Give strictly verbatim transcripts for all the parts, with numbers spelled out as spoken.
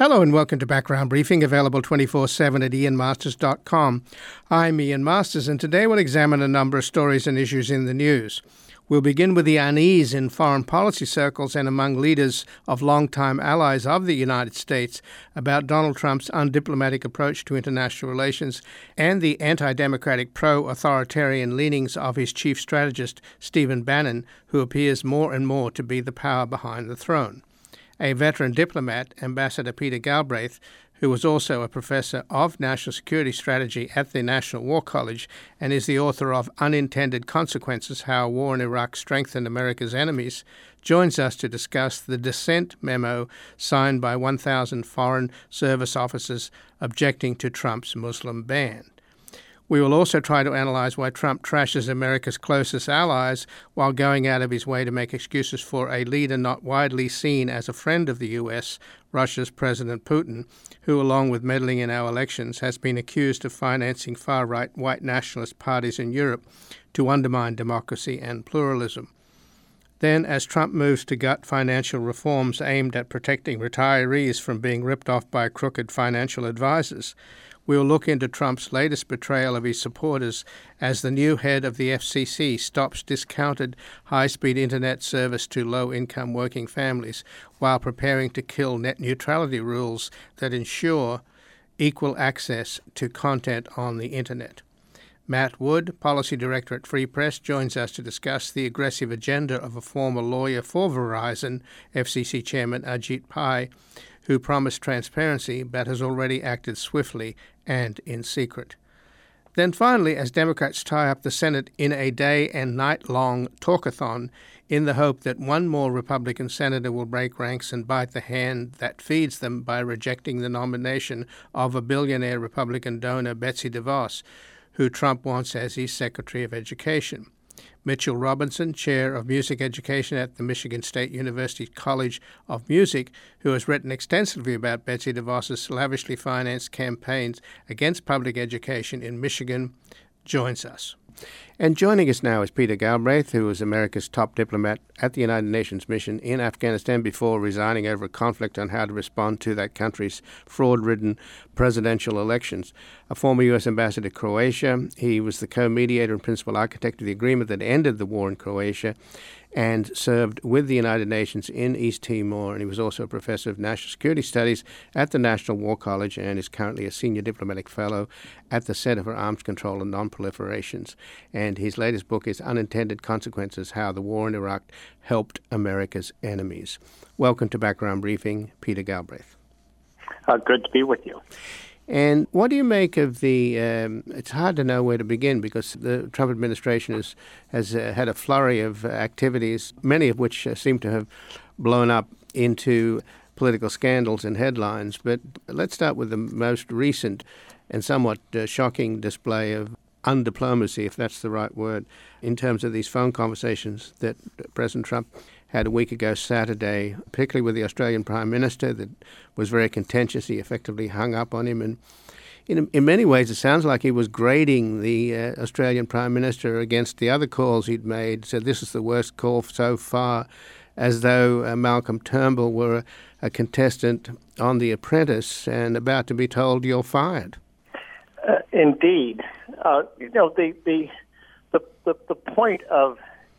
Hello and welcome to Background Briefing, available twenty-four seven at ian masters dot com. I'm Ian Masters, and today we'll examine a number of stories and issues in the news. We'll begin with the unease in foreign policy circles and among leaders of longtime allies of the United States about Donald Trump's undiplomatic approach to international relations and the anti-democratic, pro-authoritarian leanings of his chief strategist, Stephen Bannon, who appears more and more to be the power behind the throne. A veteran diplomat, Ambassador Peter Galbraith, who was also a professor of national security strategy at the National War College and is the author of Unintended Consequences: How a War in Iraq Strengthened America's Enemies, joins us to discuss the dissent memo signed by one thousand Foreign Service officers objecting to Trump's Muslim ban. We will also try to analyze why Trump trashes America's closest allies while going out of his way to make excuses for a leader not widely seen as a friend of the U S, Russia's President Putin, who, along with meddling in our elections, has been accused of financing far-right white nationalist parties in Europe to undermine democracy and pluralism. Then, as Trump moves to gut financial reforms aimed at protecting retirees from being ripped off by crooked financial advisors, we'll look into Trump's latest betrayal of his supporters as the new head of the F C C stops discounted high-speed internet service to low-income working families while preparing to kill net neutrality rules that ensure equal access to content on the internet. Matt Wood, Policy Director at Free Press, joins us to discuss the aggressive agenda of a former lawyer for Verizon, F C C Chairman Ajit Pai, who promised transparency but has already acted swiftly and in secret. Then finally, as Democrats tie up the Senate in a day and night-long talkathon in the hope that one more Republican senator will break ranks and bite the hand that feeds them by rejecting the nomination of a billionaire Republican donor, Betsy DeVos, who Trump wants as his Secretary of Education. Mitchell Robinson, Chair of Music Education at the Michigan State University College of Music, who has written extensively about Betsy DeVos's lavishly financed campaigns against public education in Michigan, joins us. And joining us now is Peter Galbraith, who was America's top diplomat at the United Nations mission in Afghanistan before resigning over a conflict on how to respond to that country's fraud-ridden presidential elections. A former U S ambassador to Croatia, he was the co-mediator and principal architect of the agreement that ended the war in Croatia and served with the United Nations in East Timor. And he was also a professor of national security studies at the National War College and is currently a senior diplomatic fellow at the Center for Arms Control and Non-Proliferations. And his latest book is Unintended Consequences: How the War in Iraq Helped America's Enemies. Welcome to Background Briefing, Peter Galbraith. Uh, good to be with you. And what do you make of the, um, it's hard to know where to begin because the Trump administration has, has uh, had a flurry of uh, activities, many of which uh, seem to have blown up into political scandals and headlines. But let's start with the most recent and somewhat uh, shocking display of undiplomacy, if that's the right word, in terms of these phone conversations that President Trump had a week ago Saturday, particularly with the Australian Prime Minister, that was very contentious. He effectively hung up on him. And in, in many ways, it sounds like he was grading the uh, Australian Prime Minister against the other calls he'd made. Said this is the worst call so far, as though uh, Malcolm Turnbull were a, a contestant on The Apprentice and about to be told you're fired. Uh, indeed. Uh, you know, the, the, the, the, the point of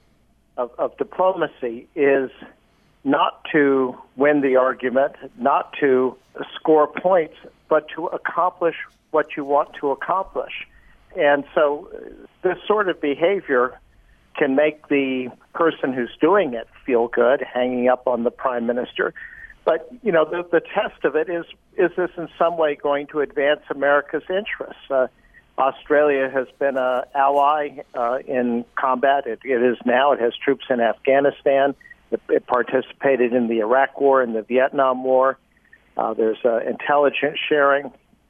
Of, of diplomacy is not to win the argument, not to score points, but to accomplish what you want to accomplish. And so this sort of behavior can make the person who's doing it feel good, hanging up on the prime minister. But, you know, the, the test of it is, is this in some way going to advance America's interests? Uh, Australia has been an ally uh, in combat. It, it is now. It has troops in Afghanistan. It, it participated in the Iraq War and the Vietnam War. Uh, there's uh, intelligence sharing.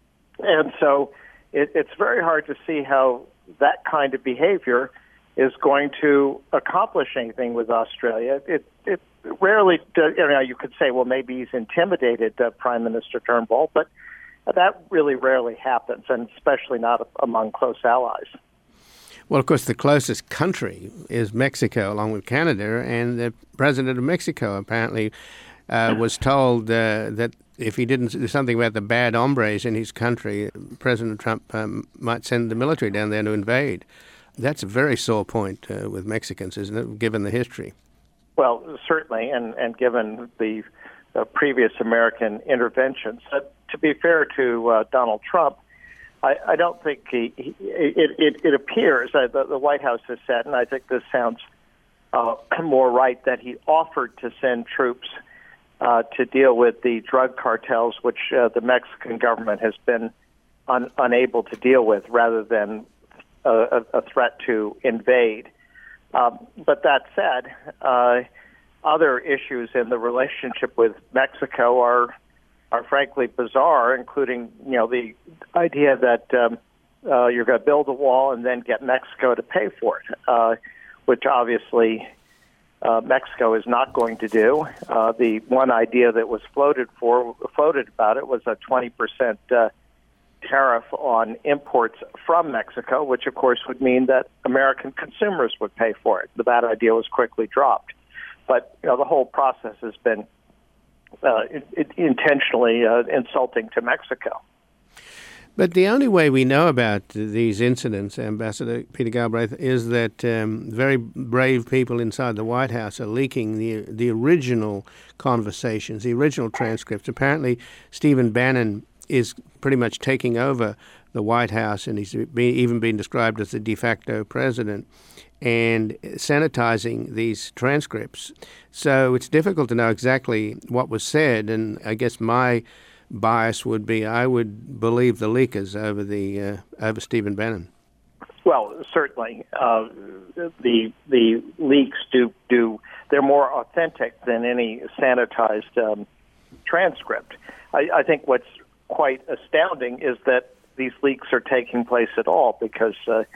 And so it, it's very hard to see how that kind of behavior is going to accomplish anything with Australia. It, it rarely, does, you know, you could say, well, maybe he's intimidated uh, Prime Minister Turnbull, but that really rarely happens, and especially not among close allies. Well, of course, the closest country is Mexico, along with Canada, and the president of Mexico apparently uh, was told uh, that if he didn't do something about the bad hombres in his country, President Trump um, might send the military down there to invade. That's a very sore point uh, with Mexicans, isn't it, given the history? Well, certainly, and, and given the uh, previous American interventions. Uh, to be fair to uh, Donald Trump, I, I don't think he, he it, it, it appears, uh, the, the White House has said, and I think this sounds uh, more right, that he offered to send troops uh, to deal with the drug cartels, which uh, the Mexican government has been un, unable to deal with, rather than a, a threat to invade. Um, but that said, uh, other issues in the relationship with Mexico are are frankly bizarre, including, you know, the idea that um, uh, you're going to build a wall and then get Mexico to pay for it, uh, which obviously uh, Mexico is not going to do. Uh, the one idea that was floated for floated about it was a twenty percent uh, tariff on imports from Mexico, which of course would mean that American consumers would pay for it. That idea was quickly dropped. But you know, the whole process has been uh, it, it intentionally uh, insulting to Mexico. But the only way we know about these incidents, Ambassador Peter Galbraith, is that um, very brave people inside the White House are leaking the the original conversations, the original transcripts. Apparently, Stephen Bannon is pretty much taking over the White House, and he's been, even been described as the de facto president, and sanitizing these transcripts. So it's difficult to know exactly what was said, and I guess my bias would be I would believe the leakers over the uh, over Stephen Bannon. Well, certainly, uh, the the leaks do do they're more authentic than any sanitized um, transcript. I, I think what's quite astounding is that these leaks are taking place at all, because uh,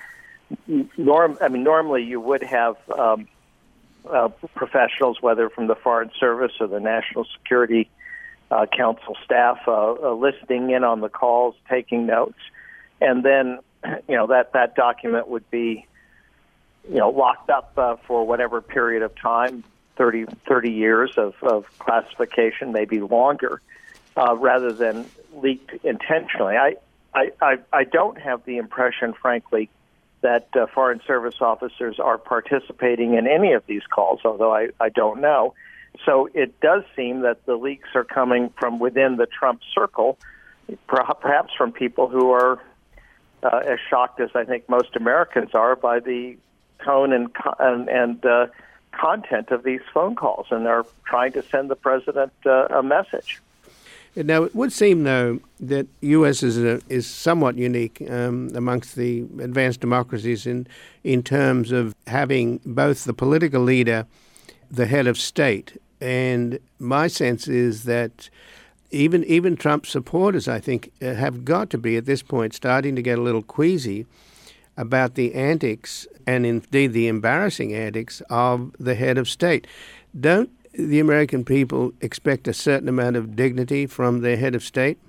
norm I mean normally you would have um, uh, professionals, whether from the Foreign Service or the National Security Uh, Council staff uh, uh, listening in on the calls, taking notes, and then you know that that document would be you know locked up uh, for whatever period of time, thirty, thirty years of, of classification, maybe longer, uh, rather than leaked intentionally. I, I I I don't have the impression, frankly, that uh, Foreign Service officers are participating in any of these calls, although I, I don't know. So it does seem that the leaks are coming from within the Trump circle, perhaps from people who are uh, as shocked as I think most Americans are by the tone and and, and uh, content of these phone calls, and they're trying to send the president uh, a message. Now, it would seem, though, that U S is a, is somewhat unique um, amongst the advanced democracies in in terms of having both the political leader, the head of state. And my sense is that even even Trump supporters, I think, uh, have got to be at this point starting to get a little queasy about the antics, and indeed the embarrassing antics, of the head of state. Don't the American people expect a certain amount of dignity from their head of state?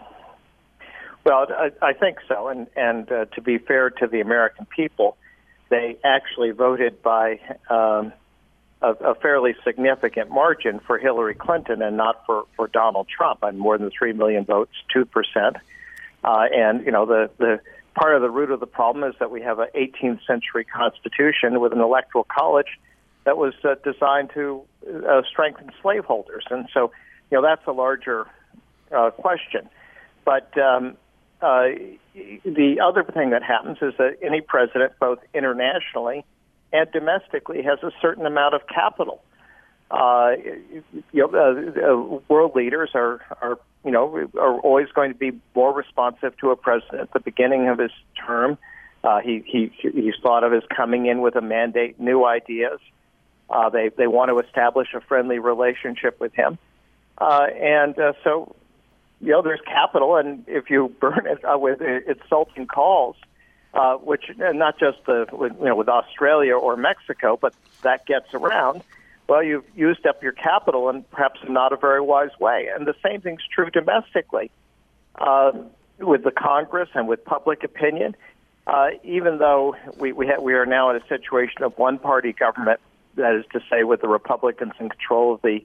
Well, I, I think so. And, and uh, to be fair to the American people, they actually voted by Um, A, a fairly significant margin for Hillary Clinton and not for, for Donald Trump, on more than three million votes, two percent. Uh, and, you know, the, the part of the root of the problem is that we have an eighteenth century constitution with an electoral college that was uh, designed to uh, strengthen slaveholders. And so, you know, that's a larger uh, question. But um, uh, the other thing that happens is that any president, both internationally and domestically, has a certain amount of capital. Uh, you know, uh, uh, world leaders are, are, you know, are always going to be more responsive to a president at the beginning of his term. Uh, he, he he's thought of as coming in with a mandate, new ideas. Uh, they they want to establish a friendly relationship with him, uh, and uh, so you know there's capital, and if you burn it uh, with insulting calls. Uh, which not just the you know with Australia or Mexico, but that gets around. Well, you've used up your capital, and perhaps in not a very wise way. And the same thing's true domestically, uh, with the Congress and with public opinion. Uh, even though we we, ha- we are now in a situation of one-party government, that is to say, with the Republicans in control of the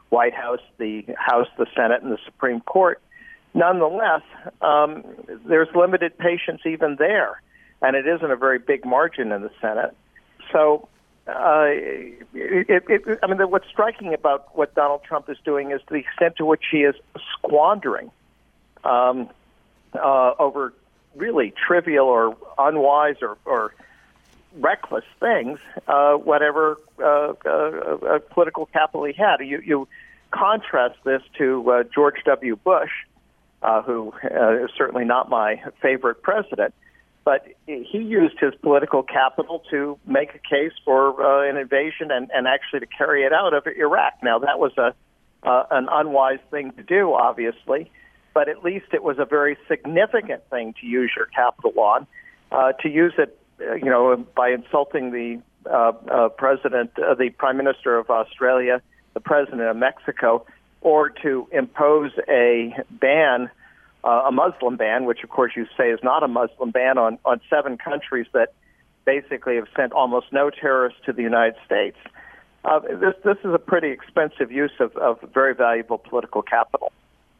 White House, the House, the Senate, and the Supreme Court. Nonetheless, um, there's limited patience even there, and it isn't a very big margin in the Senate. So, uh, it, it, I mean, what's striking about what Donald Trump is doing is the extent to which he is squandering um, uh, over really trivial or unwise or, or reckless things, uh, whatever uh, uh, uh, political capital he had. You, you contrast this to uh, George W. Bush, uh, who uh, is certainly not my favorite president, but he used his political capital to make a case for uh, an invasion and, and actually to carry it out of Iraq. Now, that was a uh, an unwise thing to do, obviously, but at least it was a very significant thing to use your capital on, uh, to use it, uh, you know, by insulting the uh, uh, president, uh, the prime minister of Australia, the president of Mexico, or to impose a ban, uh, a Muslim ban, which of course you say is not a Muslim ban, on, on seven countries that basically have sent almost no terrorists to the United States. Uh, this this is a pretty expensive use of, of very valuable political capital.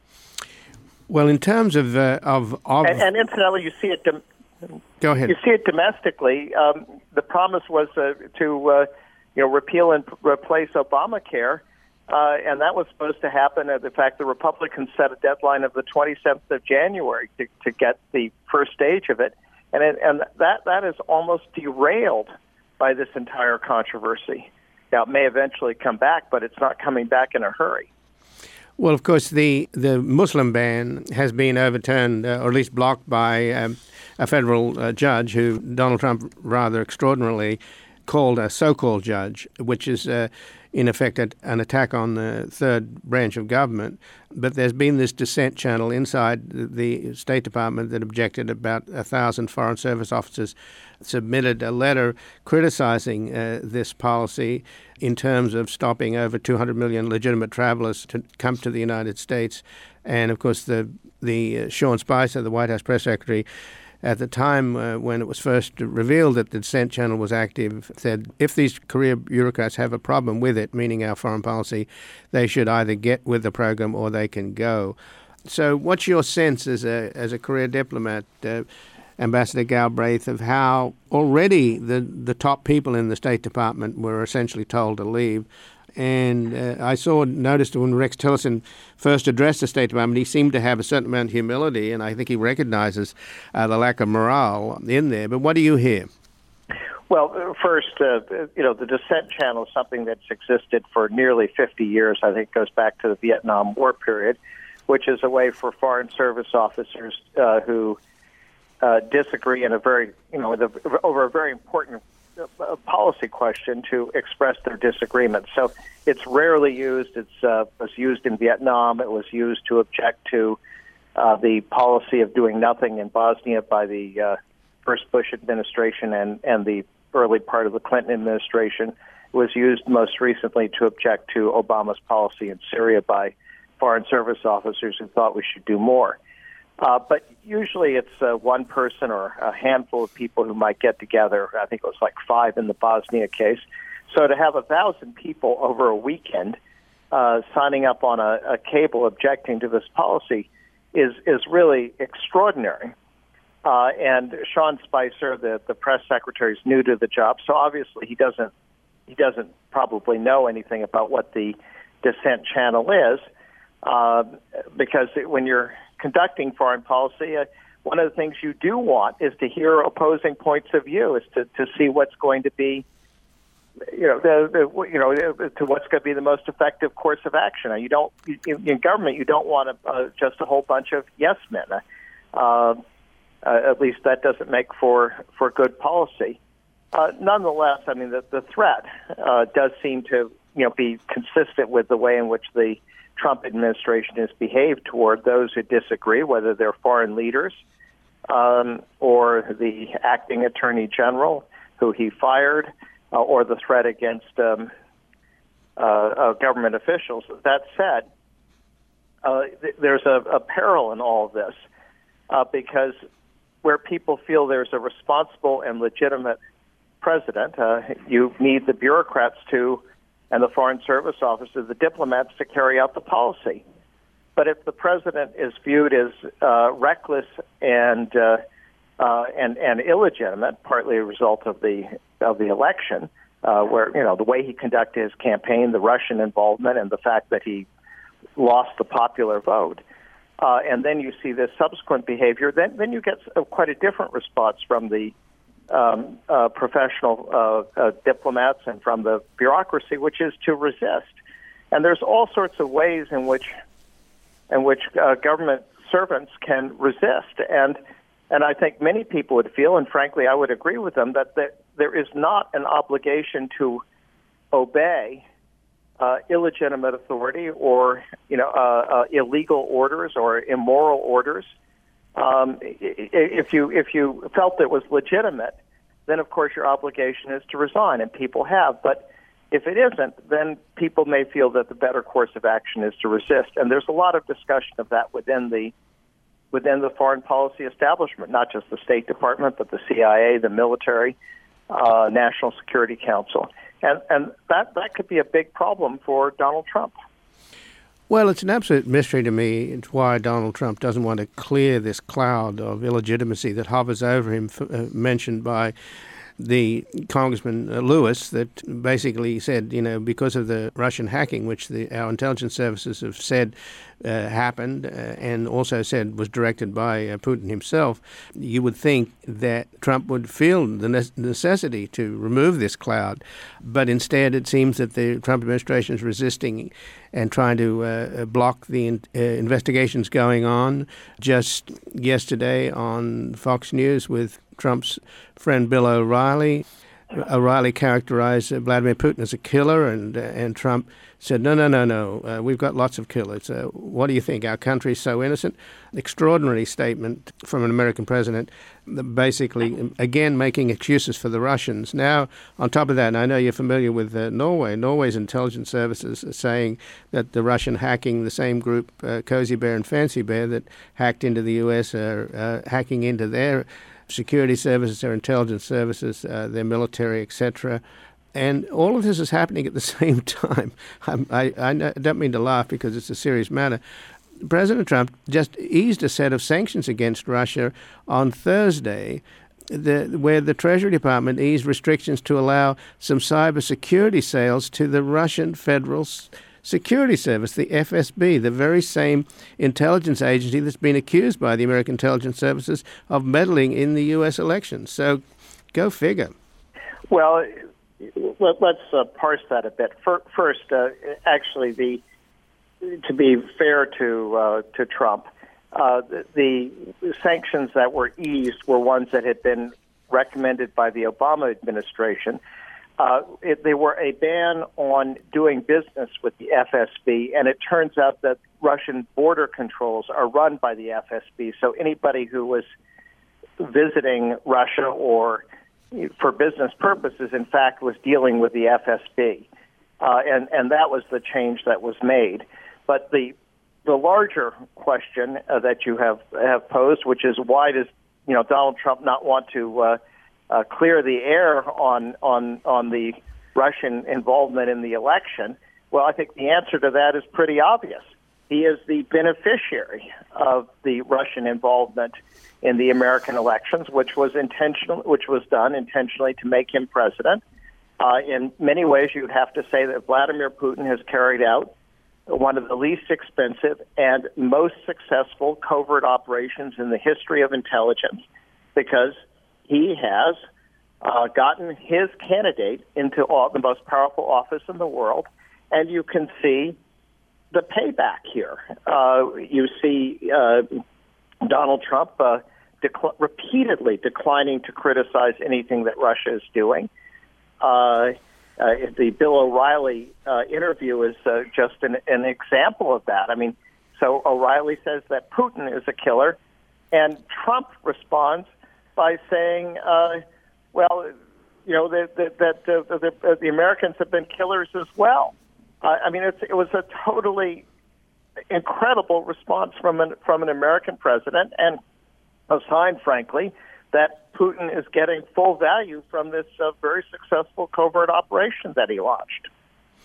Well, in terms of uh, of, of and, and incidentally, you see it. Dom- Go ahead. You see it domestically. Um, the promise was uh, to uh, you know repeal and p- replace Obamacare, uh, and that was supposed to happen. In fact, the Republicans set a deadline of the twenty-seventh of January to, to get the first stage of it, and it, and that that is almost derailed by this entire controversy. Now, it may eventually come back, but it's not coming back in a hurry. Well, of course, the, the Muslim ban has been overturned, uh, or at least blocked by um, a federal uh, judge who Donald Trump rather extraordinarily called a so-called judge, which is uh, in effect an attack on the third branch of government. But there's been this dissent channel inside the State Department that objected. About a thousand Foreign Service officers submitted a letter criticizing uh, this policy in terms of stopping over two hundred million legitimate travelers to come to the United States. And, of course, the, the uh, Sean Spicer, the White House press secretary, at the time uh, when it was first revealed that the dissent channel was active, said if these career bureaucrats have a problem with it, meaning our foreign policy, they should either get with the program or they can go. So what's your sense as a as a career diplomat, uh, Ambassador Galbraith, of how already the, the top people in the State Department were essentially told to leave? And uh, I saw, noticed when Rex Tillerson first addressed the State Department, he seemed to have a certain amount of humility, and I think he recognizes uh, the lack of morale in there. But what do you hear? Well, first, uh, you know, the dissent channel is something that's existed for nearly fifty years. I think it goes back to the Vietnam War period, which is a way for Foreign Service officers uh, who uh, disagree in a very, you know, the, over a very important a policy question to express their disagreement. So it's rarely used. It's uh, was used in Vietnam. It was used to object to uh, the policy of doing nothing in Bosnia by the uh, first Bush administration and, and the early part of the Clinton administration. It was used most recently to object to Obama's policy in Syria by Foreign Service officers who thought we should do more. Uh, but usually it's uh, one person or a handful of people who might get together. I think it was like five in the Bosnia case. So to have a thousand people over a weekend uh, signing up on a, a cable objecting to this policy is is really extraordinary. Uh, and Sean Spicer, the, the press secretary, is new to the job, so obviously he doesn't he doesn't probably know anything about what the dissent channel is, uh, because it, when you're conducting foreign policy, uh, one of the things you do want is to hear opposing points of view, is to, to see what's going to be, you know, the, the you know, to what's going to be the most effective course of action. You don't in, in government, you don't want a, uh, just a whole bunch of yes men. Uh, uh, at least that doesn't make for for good policy. Uh, nonetheless, I mean, the, the threat uh, does seem to, you know, be consistent with the way in which the Trump administration has behaved toward those who disagree, whether they're foreign leaders um, or the acting attorney general who he fired, uh, or the threat against um, uh, uh, government officials. That said, uh, th- there's a, a peril in all of this uh, because where people feel there's a responsible and legitimate president, uh, you need the bureaucrats to and the Foreign Service officers, the diplomats, to carry out the policy. But if the president is viewed as uh, reckless and uh, uh, and and illegitimate, partly a result of the of the election, uh, where you know the way he conducted his campaign, the Russian involvement, and the fact that he lost the popular vote, uh, and then you see this subsequent behavior, then then you get a, quite a different response from the um, uh, professional uh, uh, diplomats and from the bureaucracy, which is to resist. And there's all sorts of ways in which in which uh, government servants can resist. And and I think many people would feel, and frankly I would agree with them, that there, there is not an obligation to obey uh, illegitimate authority or you know uh, uh, illegal orders or immoral orders. Um, if you if you felt it was legitimate, then of course your obligation is to resign, and people have. But if it isn't, then people may feel that the better course of action is to resist. And there's a lot of discussion of that within the within the foreign policy establishment, not just the State Department, but the C I A, the military, uh, National Security Council. And and that, that could be a big problem for Donald Trump. Well, it's an absolute mystery to me. It's why Donald Trump doesn't want to clear this cloud of illegitimacy that hovers over him, uh, mentioned by the Congressman uh, Lewis, that basically said, you know, because of the Russian hacking, which the, our intelligence services have said uh, happened uh, and also said was directed by uh, Putin himself, you would think that Trump would feel the ne- necessity to remove this cloud. But instead, it seems that the Trump administration is resisting and trying to uh, block the in- uh, investigations going on. Just yesterday on Fox News with Trump's friend Bill O'Reilly, O'Reilly characterized uh, Vladimir Putin as a killer, and uh, and Trump said, no, no, no, no, uh, we've got lots of killers. Uh, what do you think? Our country is so innocent? Extraordinary statement from an American president, basically, again, making excuses for the Russians. Now, on top of that, and I know you're familiar with uh, Norway, Norway's intelligence services are saying that the Russian hacking, the same group, uh, Cozy Bear and Fancy Bear, that hacked into the U S are uh, hacking into their security services, their intelligence services, uh, their military, et cetera. And all of this is happening at the same time. I, I, I don't mean to laugh because it's a serious matter. President Trump just eased a set of sanctions against Russia on Thursday, the, where the Treasury Department eased restrictions to allow some cybersecurity sales to the Russian Federal Security Service, the F S B, the very same intelligence agency that's been accused by the American intelligence services of meddling in the U S elections. So go figure. Well, let's uh, parse that a bit. First, uh, actually, the to be fair to uh, to Trump, uh, the, the sanctions that were eased were ones that had been recommended by the Obama administration. Uh, it, they were a ban on doing business with the F S B, and it turns out that Russian border controls are run by the F S B. So anybody who was visiting Russia or for business purposes, in fact, was dealing with the F S B, uh, and and that was the change that was made. But the the larger question uh, that you have have posed, which is why does you know Donald Trump not want to uh, uh, clear the air on on on the Russian involvement in the election? Well, I think the answer to that is pretty obvious. He is the beneficiary of the Russian involvement in the American elections, which was intentional, which was done intentionally to make him president. Uh, in many ways, you'd have to say that Vladimir Putin has carried out one of the least expensive and most successful covert operations in the history of intelligence, because he has uh, gotten his candidate into all, the most powerful office in the world, and you can see the payback here. Uh, you see uh, Donald Trump uh, decl- repeatedly declining to criticize anything that Russia is doing. Uh, uh, the Bill O'Reilly uh, interview is uh, just an, an example of that. I mean, so O'Reilly says that Putin is a killer, and Trump responds by saying, uh, well, you know, that, that, that uh, the, the Americans have been killers as well. Uh, I mean, it's, it was a totally incredible response from an, from an American president, and a sign, frankly, that Putin is getting full value from this uh, very successful covert operation that he launched.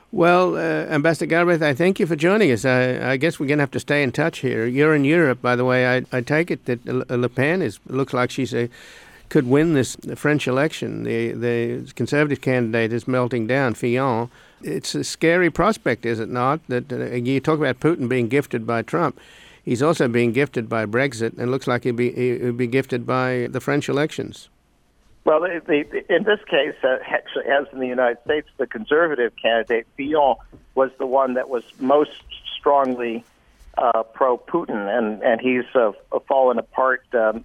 Well, uh, Ambassador Galbraith, I thank you for joining us. I, I guess we're going to have to stay in touch here. You're in Europe, by the way. I, I take it that Le Pen is looks like she's a could win this French election. The the Conservative candidate is melting down, Fillon. It's a scary prospect, is it not? That uh, you talk about Putin being gifted by Trump. He's also being gifted by Brexit, and looks like he'll be he'll be gifted by the French elections. Well, the, the, in this case, uh, actually, as in the United States, the Conservative candidate, Fillon, was the one that was most strongly uh, pro-Putin, and, and he's uh, fallen apart um,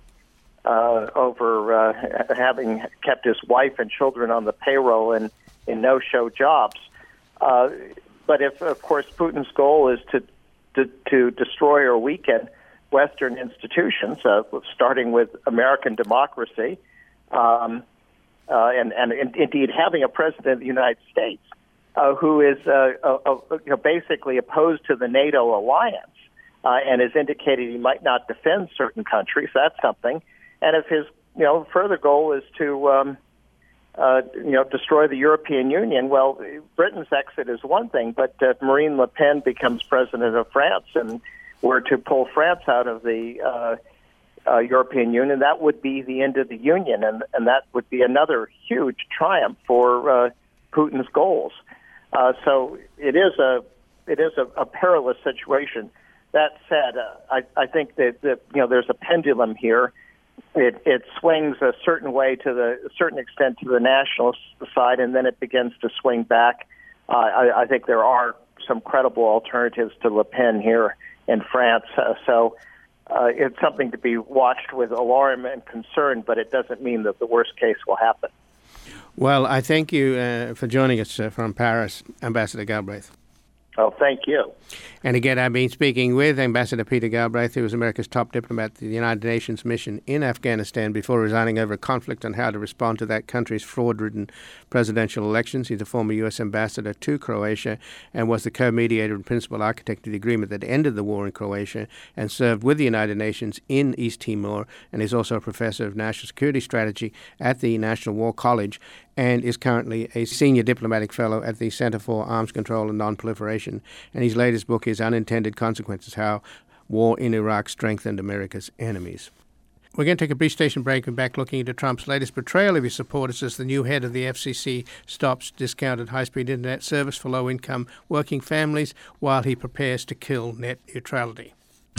uh, over uh, having kept his wife and children on the payroll in, in no-show jobs. Uh, but if, of course, Putin's goal is to, to, to destroy or weaken Western institutions, uh, starting with American democracy, Um, uh, and, and in, indeed having a president of the United States uh, who is uh, uh, uh, you know, basically opposed to the NATO alliance uh, and has indicated he might not defend certain countries, that's something. And if his you know further goal is to um, uh, you know destroy the European Union, well, Britain's exit is one thing, but uh, Marine Le Pen becomes president of France and were to pull France out of the uh, Uh, European Union, that would be the end of the Union, and, and that would be another huge triumph for uh, Putin's goals. Uh, so it is a it is a, a perilous situation. That said, uh, I, I think that, that you know there's a pendulum here. It, it swings a certain way to the a certain extent to the nationalist side, and then it begins to swing back. Uh, I, I think there are some credible alternatives to Le Pen here in France. Uh, so. Uh, it's something to be watched with alarm and concern, but it doesn't mean that the worst case will happen. Well, I thank you uh, for joining us uh, from Paris, Ambassador Galbraith. Oh, thank you. And again, I've been speaking with Ambassador Peter Galbraith, who was America's top diplomat to the United Nations mission in Afghanistan before resigning over a conflict on how to respond to that country's fraud-ridden presidential elections. He's a former U S ambassador to Croatia and was the co-mediator and principal architect of the agreement that ended the war in Croatia and served with the United Nations in East Timor, and is also a professor of national security strategy at the National War College and is currently a senior diplomatic fellow at the Center for Arms Control and Non-Proliferation. And his latest book is Unintended Consequences, How War in Iraq Strengthened America's Enemies. We're going to take a brief station break and back looking into Trump's latest portrayal of his supporters as the new head of the F C C stops discounted high-speed internet service for low-income working families while he prepares to kill net neutrality.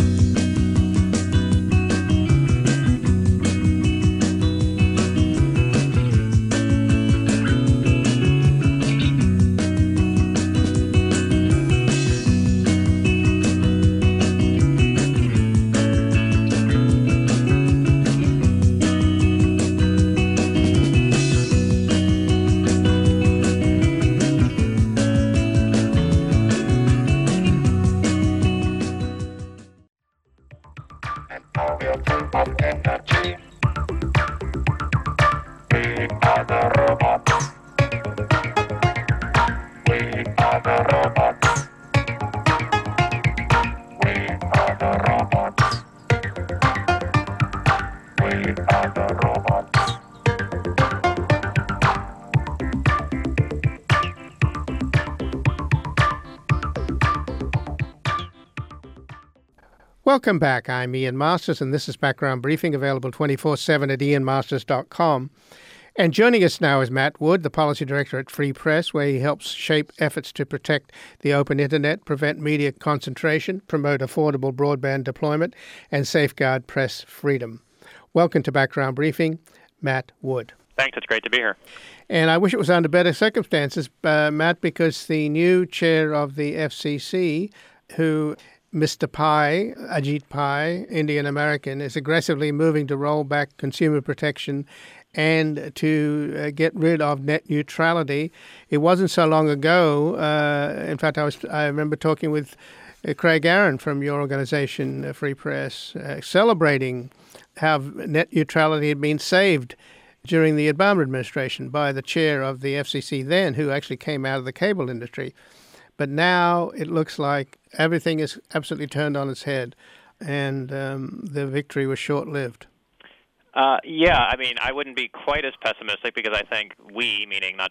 Welcome back. I'm Ian Masters, and this is Background Briefing, available twenty-four seven at ian masters dot com. And joining us now is Matt Wood, the Policy Director at Free Press, where he helps shape efforts to protect the open internet, prevent media concentration, promote affordable broadband deployment, and safeguard press freedom. Welcome to Background Briefing, Matt Wood. Thanks. It's great to be here. And I wish it was under better circumstances, uh, Matt, because the new chair of the F C C, who Mister Pai, Ajit Pai, Indian American, is aggressively moving to roll back consumer protection and to uh, get rid of net neutrality. It wasn't so long ago. Uh, in fact, I was I remember talking with uh, Craig Aaron from your organization, uh, Free Press, uh, celebrating how net neutrality had been saved during the Obama administration by the chair of the F C C then, who actually came out of the cable industry. But now it looks like everything is absolutely turned on its head, and um, the victory was short-lived. Uh, yeah, I mean, I wouldn't be quite as pessimistic because I think we, meaning not just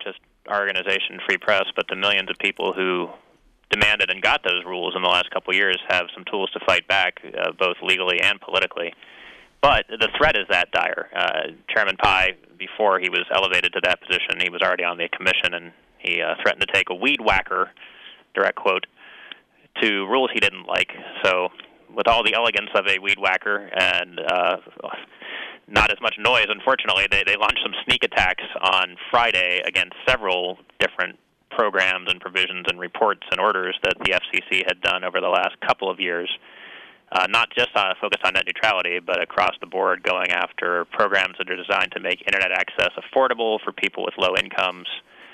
organization, Free Press, but the millions of people who demanded and got those rules in the last couple of years have some tools to fight back, uh, both legally and politically. But the threat is that dire. Uh, Chairman Pai, before he was elevated to that position, he was already on the commission, and he uh, threatened to take a weed whacker, direct quote, to rules he didn't like. So with all the elegance of a weed whacker and uh, not as much noise, unfortunately, they, they launched some sneak attacks on Friday against several different programs and provisions and reports and orders that the F C C had done over the last couple of years, uh, not just uh, focused on net neutrality, but across the board going after programs that are designed to make Internet access affordable for people with low incomes,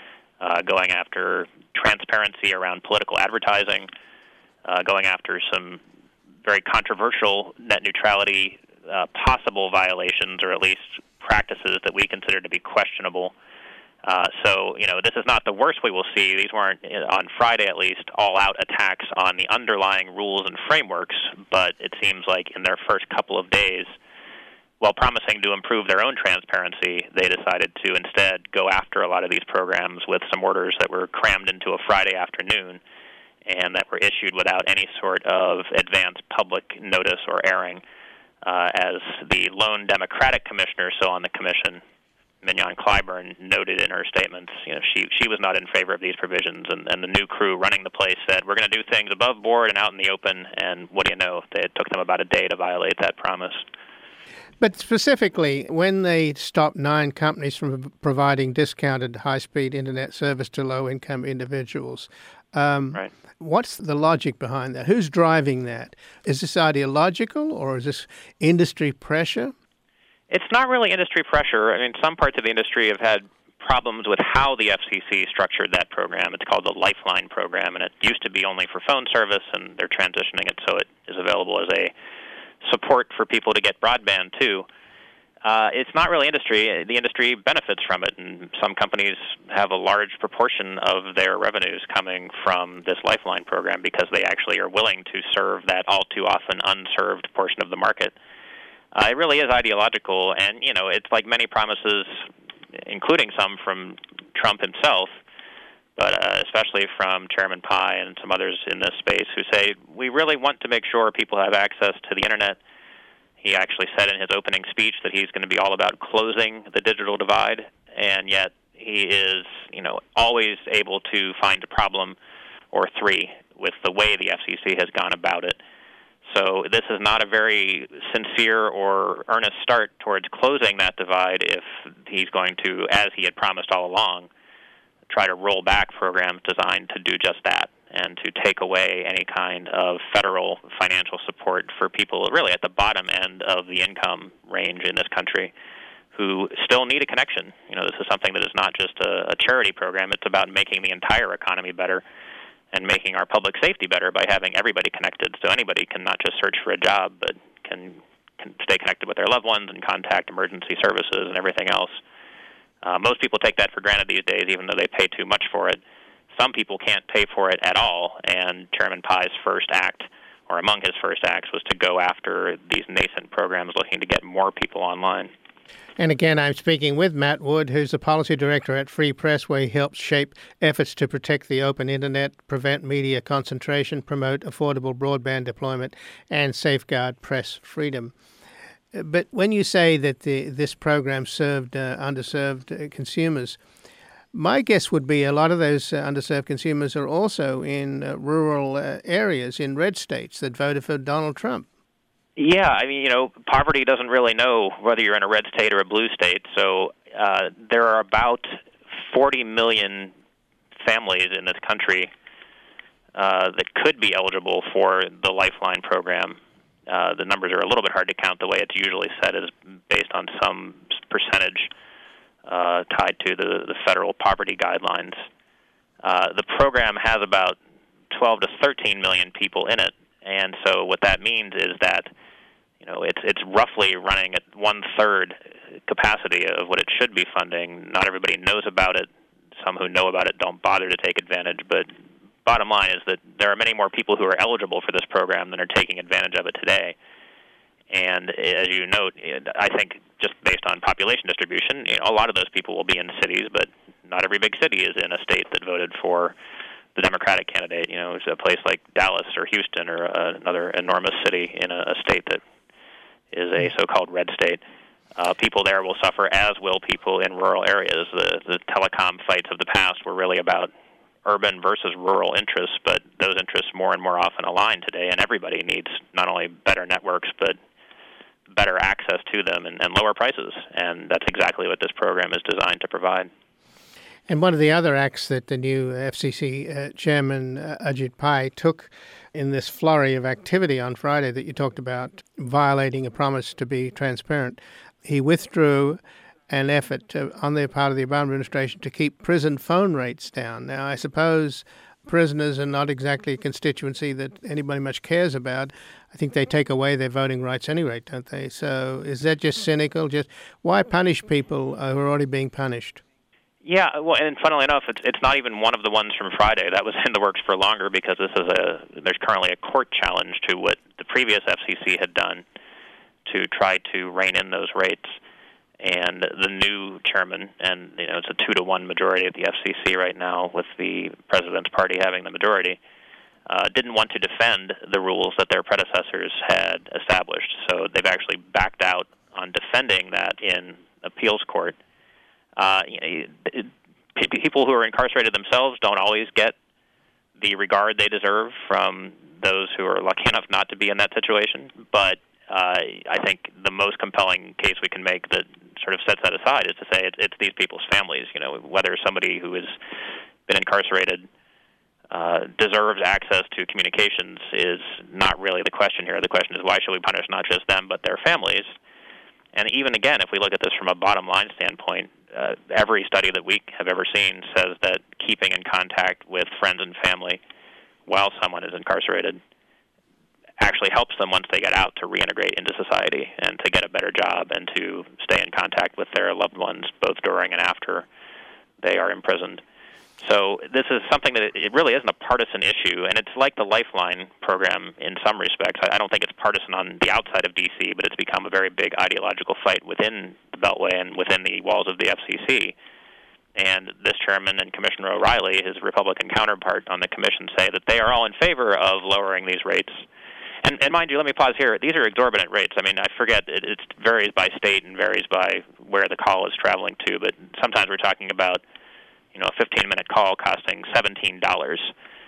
uh, going after transparency around political advertising, uh, going after some very controversial net neutrality uh, possible violations, or at least practices that we consider to be questionable. Uh, so, you know, this is not the worst we will see. These weren't, on Friday at least, all-out attacks on the underlying rules and frameworks, but it seems like in their first couple of days, while promising to improve their own transparency, they decided to instead go after a lot of these programs with some orders that were crammed into a Friday afternoon and that were issued without any sort of advance public notice or airing. Uh, as the lone Democratic commissioner, so on the commission, Mignon Clyburn, noted in her statements, you know, she she was not in favor of these provisions, and, and the new crew running the place said, we're going to do things above board and out in the open, and what do you know, it took them about a day to violate that promise. But specifically, when they stopped nine companies from providing discounted high-speed Internet service to low-income individuals, um, right. what's the logic behind that? Who's driving that? Is this ideological, or is this industry pressure? It's not really industry pressure. I mean, some parts of the industry have had problems with how the F C C structured that program. It's called the Lifeline program, and it used to be only for phone service, and they're transitioning it so it is available as a support for people to get broadband, too. Uh, it's not really industry. The industry benefits from it, and some companies have a large proportion of their revenues coming from this Lifeline program because they actually are willing to serve that all too often unserved portion of the market. Uh, it really is ideological, and, you know, it's like many promises, including some from Trump himself, but uh, especially from Chairman Pai and some others in this space who say, we really want to make sure people have access to the Internet. He actually said in his opening speech that he's going to be all about closing the digital divide, and yet he is, you know, always able to find a problem or three with the way the F C C has gone about it. So this is not a very sincere or earnest start towards closing that divide if he's going to, as he had promised all along, try to roll back programs designed to do just that and to take away any kind of federal financial support for people really at the bottom end of the income range in this country who still need a connection. You know, this is something that is not just a, a charity program. It's about making the entire economy better and making our public safety better by having everybody connected. So anybody can not just search for a job, but can, can stay connected with their loved ones and contact emergency services and everything else. Uh, most people take that for granted these days, even though they pay too much for it. Some people can't pay for it at all, and Chairman Pai's first act, or among his first acts, was to go after these nascent programs looking to get more people online. And again, I'm speaking with Matt Wood, who's the policy director at Free Press, where he helps shape efforts to protect the open Internet, prevent media concentration, promote affordable broadband deployment, and safeguard press freedom. But when you say that the, this program served uh, underserved uh, consumers, my guess would be a lot of those uh, underserved consumers are also in uh, rural uh, areas in red states that voted for Donald Trump. Yeah, I mean, you know, poverty doesn't really know whether you're in a red state or a blue state. So uh, there are about forty million families in this country uh, that could be eligible for the Lifeline program. Uh, the numbers are a little bit hard to count. The way it's usually set is based on some percentage uh, tied to the, the federal poverty guidelines. Uh, the program has about twelve to thirteen million people in it, and so what that means is that you know it's it's roughly running at one third capacity of what it should be funding. Not everybody knows about it. Some who know about it don't bother to take advantage, but bottom line is that there are many more people who are eligible for this program than are taking advantage of it today. And as you note, I think just based on population distribution, you know, a lot of those people will be in cities, but not every big city is in a state that voted for the Democratic candidate. You know, it's a place like Dallas or Houston or uh, another enormous city in a, a state that is a so-called red state. Uh, people there will suffer, as will people in rural areas. The, the telecom fights of the past were really about urban versus rural interests, but those interests more and more often align today, and everybody needs not only better networks, but better access to them and, and lower prices. And that's exactly what this program is designed to provide. And one of the other acts that the new F C C uh, chairman, uh, Ajit Pai, took in this flurry of activity on Friday that you talked about, violating a promise to be transparent, he withdrew an effort to, on the part of the Obama administration to keep prison phone rates down. Now, I suppose prisoners are not exactly a constituency that anybody much cares about. I think they take away their voting rights anyway, don't they? So is that just cynical? Just why punish people who are already being punished? Yeah, well, and funnily enough, it's it's not even one of the ones from Friday. That was in the works for longer because this is a there's currently a court challenge to what the previous F C C had done to try to rein in those rates. And the new chairman, and you know it's a two to one majority at the F C C right now, with the president's party having the majority, uh, didn't want to defend the rules that their predecessors had established. So they've actually backed out on defending that in appeals court. Uh, you know, it, people who are incarcerated themselves don't always get the regard they deserve from those who are lucky enough not to be in that situation. But uh, I think the most compelling case we can make that sort of sets that aside is to say it's, it's these people's families. You know, whether somebody who has been incarcerated uh, deserves access to communications is not really the question here. The question is, why should we punish not just them but their families? And even again, if we look at this from a bottom line standpoint, uh, every study that we have ever seen says that keeping in contact with friends and family while someone is incarcerated actually helps them once they get out to reintegrate into society and to get a better job and to stay in contact with their loved ones both during and after they are imprisoned. So this is something that it really isn't a partisan issue, and it's like the Lifeline program in some respects. I don't think it's partisan on the outside of D C, but it's become a very big ideological fight within the Beltway and within the walls of the F C C. And this chairman and Commissioner O'Reilly, his Republican counterpart on the commission, say that they are all in favor of lowering these rates. And, and mind you, let me pause here. These are exorbitant rates. I mean, I forget, it, it varies by state and varies by where the call is traveling to, but sometimes we're talking about you know, a fifteen-minute call costing seventeen dollars,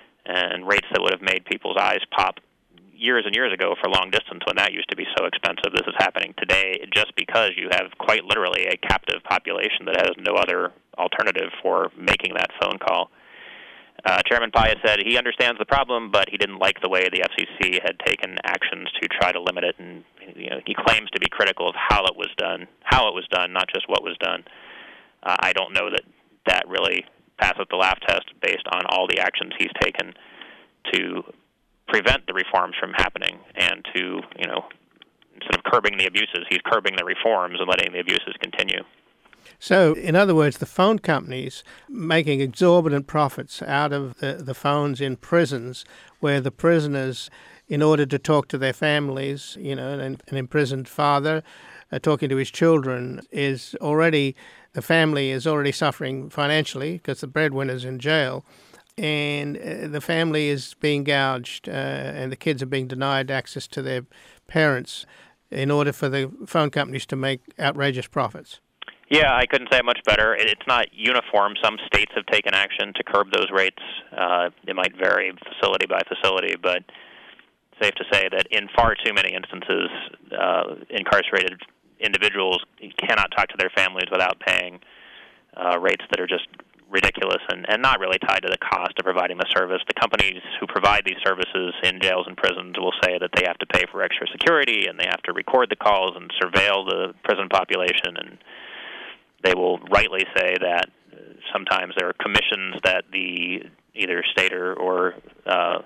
and rates that would have made people's eyes pop years and years ago for long distance when that used to be so expensive. This is happening today just because you have quite literally a captive population that has no other alternative for making that phone call. Uh, Chairman Pai said he understands the problem, but he didn't like the way the F C C had taken actions to try to limit it, and you know, he claims to be critical of how it was done, how it was done, not just what was done. Uh, I don't know that that really passes the laugh test based on all the actions he's taken to prevent the reforms from happening and to, you know, instead of curbing the abuses, he's curbing the reforms and letting the abuses continue. So, in other words, the phone companies making exorbitant profits out of the, the phones in prisons where the prisoners, in order to talk to their families, you know, an, an imprisoned father uh, talking to his children is already... The family is already suffering financially because the breadwinner's in jail, and uh, the family is being gouged, uh, and the kids are being denied access to their parents in order for the phone companies to make outrageous profits. Yeah, I couldn't say it much better. It's not uniform. Some states have taken action to curb those rates. Uh, it might vary facility by facility, but safe to say that in far too many instances, uh, incarcerated individuals cannot talk to their families without paying uh, rates that are just ridiculous and, and not really tied to the cost of providing the service. The companies who provide these services in jails and prisons will say that they have to pay for extra security and they have to record the calls and surveil the prison population, and they will rightly say that sometimes there are commissions that the either state or, or uh,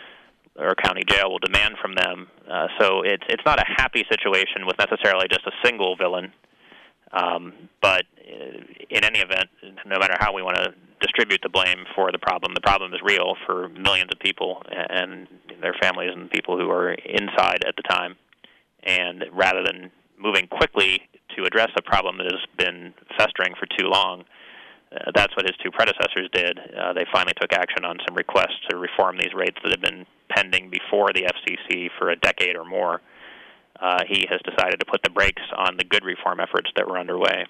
or county jail will demand from them. Uh, so it's it's not a happy situation with necessarily just a single villain. Um, but in any event, no matter how we want to distribute the blame for the problem, the problem is real for millions of people and their families and people who are inside at the time. And rather than moving quickly to address a problem that has been festering for too long, uh, that's what his two predecessors did. Uh, they finally took action on some requests to reform these rates that had been pending before the F C C for a decade or more. Uh, he has decided to put the brakes on the good reform efforts that were underway.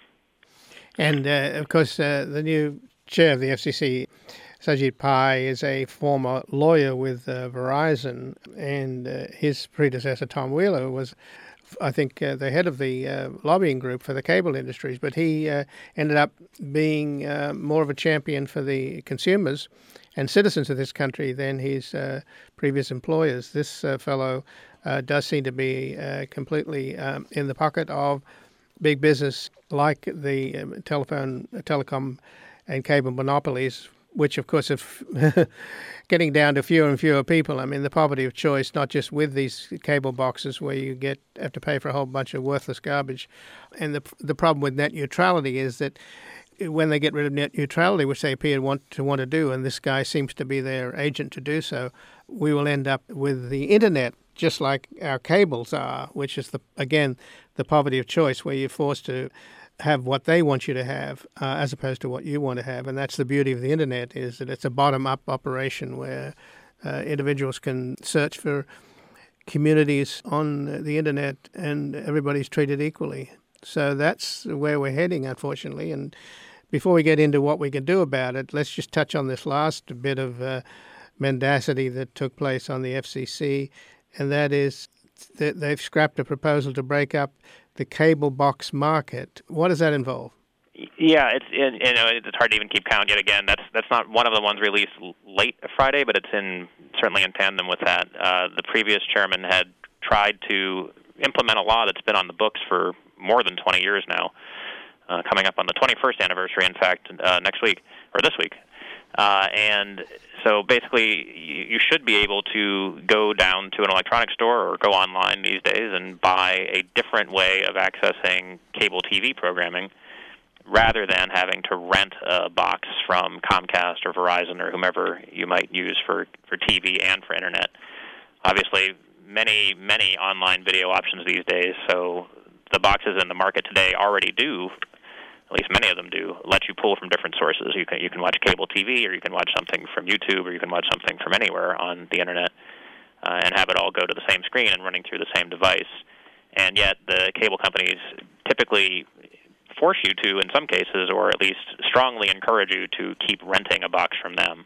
And, uh, of course, uh, the new chair of the F C C, Sajid Pai, is a former lawyer with uh, Verizon, and uh, his predecessor, Tom Wheeler, was, I think, uh, the head of the uh, lobbying group for the cable industries, but he uh, ended up being uh, more of a champion for the consumers and citizens of this country than his uh, previous employers. This uh, fellow uh, does seem to be uh, completely um, in the pocket of big business like the um, telephone, telecom and cable monopolies, which, of course, are getting down to fewer and fewer people. I mean, the poverty of choice, not just with these cable boxes where you get have to pay for a whole bunch of worthless garbage. And the the problem with net neutrality is that when they get rid of net neutrality, which they appear want to want to do, and this guy seems to be their agent to do so, we will end up with the internet just like our cables are, which is, the again, the poverty of choice, where you're forced to have what they want you to have uh, as opposed to what you want to have. And that's the beauty of the internet, is that it's a bottom-up operation where uh, individuals can search for communities on the internet and everybody's treated equally. So that's where we're heading, unfortunately. And before we get into what we can do about it, let's just touch on this last bit of uh, mendacity that took place on the F C C, and that is that they've scrapped a proposal to break up the cable box market. What does that involve? Yeah, it's it, you know it's hard to even keep count yet again. That's that's not one of the ones released late Friday, but it's in certainly in tandem with that. Uh, the previous chairman had tried to implement a law that's been on the books for more than twenty years now, uh, coming up on the twenty-first anniversary, in fact, uh, next week or this week. Uh, and so basically, you should be able to go down to an electronic store or go online these days and buy a different way of accessing cable T V programming rather than having to rent a box from Comcast or Verizon or whomever you might use for, for T V and for Internet. Obviously, many, many online video options these days, so the boxes in the market today already do, at least many of them do, let you pull from different sources. You can you can watch cable T V, or you can watch something from YouTube, or you can watch something from anywhere on the Internet uh, and have it all go to the same screen and running through the same device. And yet the cable companies typically force you to, in some cases, or at least strongly encourage you to keep renting a box from them.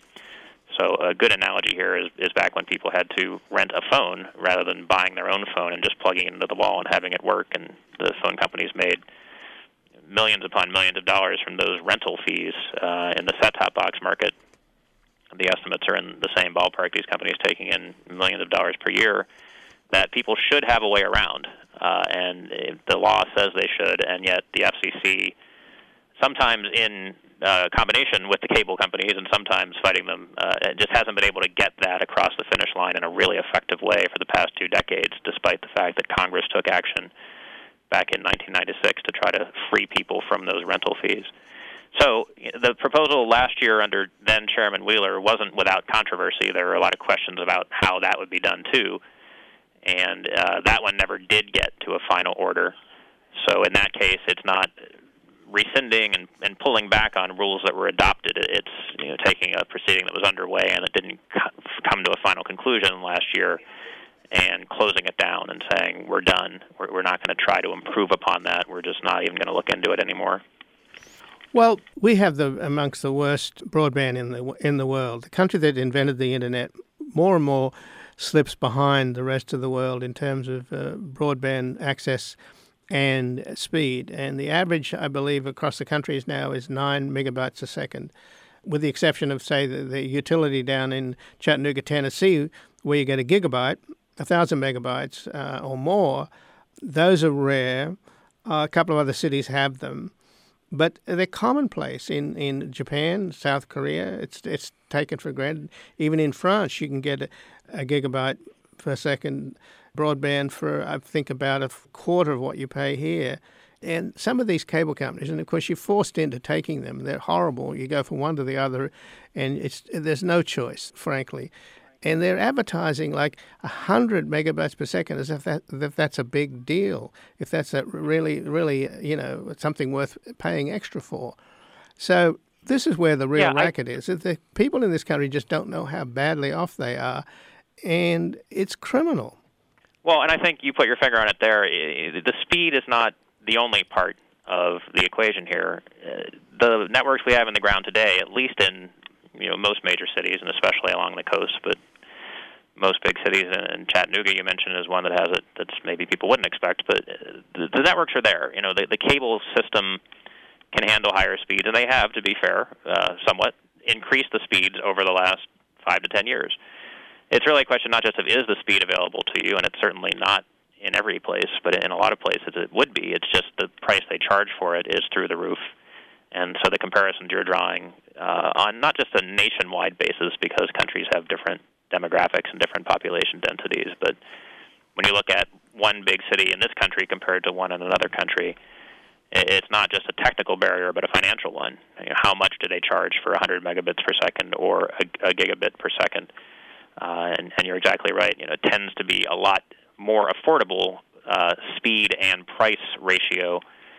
So a good analogy here is, is back when people had to rent a phone rather than buying their own phone and just plugging it into the wall and having it work, and the phone companies made millions upon millions of dollars from those rental fees uh, in the set-top box market. The estimates are in the same ballpark, these companies taking in millions of dollars per year, that people should have a way around. Uh, and the law says they should, and yet the F C C, sometimes in uh, combination with the cable companies and sometimes fighting them, uh, it just hasn't been able to get that across the finish line in a really effective way for the past two decades, despite the fact that Congress took action back in nineteen ninety-six to try to free people from those rental fees. So the proposal last year under then Chairman Wheeler wasn't without controversy. There were a lot of questions about how that would be done too, and uh, that one never did get to a final order. So in that case, it's not rescinding and, and pulling back on rules that were adopted. It's you know, taking a proceeding that was underway and it didn't come to a final conclusion last year and closing it down and saying, we're done. We're, we're not going to try to improve upon that. We're just not even going to look into it anymore. Well, we have the amongst the worst broadband in the in the world. The country that invented the internet more and more slips behind the rest of the world in terms of uh, broadband access and speed. And the average, I believe, across the country is now is nine megabytes a second, with the exception of, say, the, the utility down in Chattanooga, Tennessee, where you get a gigabyte, a thousand megabytes uh, or more. Those are rare. Uh, a couple of other cities have them. But they're commonplace in, in Japan, South Korea. It's it's taken for granted. Even in France, you can get a, a gigabyte per second broadband for, I think, about a quarter of what you pay here. And some of these cable companies, and of course you're forced into taking them. They're horrible. You go from one to the other, and it's there's no choice, frankly. And they're advertising like one hundred megabytes per second as if, that, if that's a big deal, if that's a really, really, you know, something worth paying extra for. So This is where the real yeah, racket I, is. The people in this country just don't know how badly off they are, and it's criminal. Well, and I think you put your finger on it there. The speed is not the only part of the equation here. The networks we have in the ground today, at least in you know most major cities, and especially along the coast, but most big cities, and Chattanooga you mentioned is one that has it that's maybe people wouldn't expect, but the, the networks are there. You know, the, the cable system can handle higher speeds, and they have, to be fair, uh, somewhat increased the speeds over the last five to ten years. It's really a question not just of is the speed available to you, and it's certainly not in every place, but in a lot of places it would be. It's just the price they charge for it is through the roof. And so the comparisons you're drawing uh, on not just a nationwide basis, because countries have different demographics and different population densities, but when you look at one big city in this country compared to one in another country, it's not just a technical barrier, but a financial one. You know, how much do they charge for one hundred megabits per second or a, a gigabit per second? Uh, and, and you're exactly right. You know, it tends to be a lot more affordable uh, speed and price ratio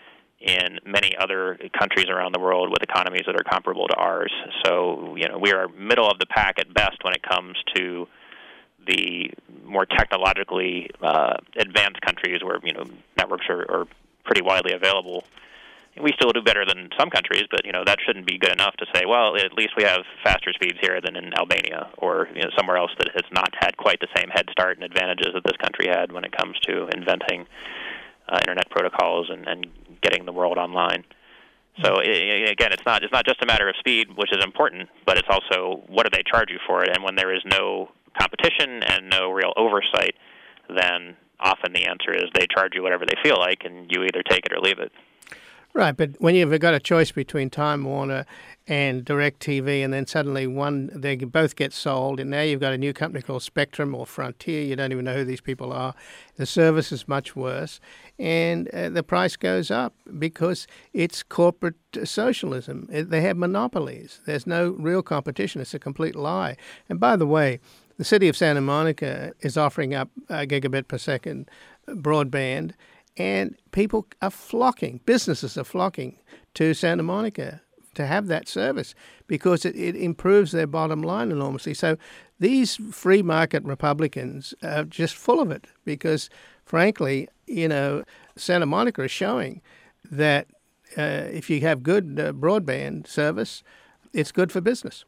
in many other countries around the world with economies that are comparable to ours. So, you know, we are middle of the pack at best when it comes to the more technologically uh, advanced countries where, you know, networks are, are pretty widely available. We still do better than some countries, but, you know, that shouldn't be good enough to say, well, at least we have faster speeds here than in Albania or, you know, somewhere else that has not had quite the same head start and advantages that this country had when it comes to inventing uh, internet protocols and, and getting the world online. So, it, again, it's not it's not just a matter of speed, which is important, but it's also what do they charge you for it? And when there is no competition and no real oversight, then often the answer is they charge you whatever they feel like, and you either take it or leave it. Right, but when you've got a choice between Time Warner and DirecTV, and then suddenly one, they both get sold, and now you've got a new company called Spectrum or Frontier. You don't even know who these people are. The service is much worse, and uh, the price goes up because it's corporate socialism. They have monopolies. There's no real competition. It's a complete lie. And by the way, the city of Santa Monica is offering up a gigabit per second broadband, and people are flocking, businesses are flocking to Santa Monica to have that service because it, it improves their bottom line enormously. So these free market Republicans are just full of it because, frankly, you know, Santa Monica is showing that uh, if you have good uh, broadband service, it's good for business.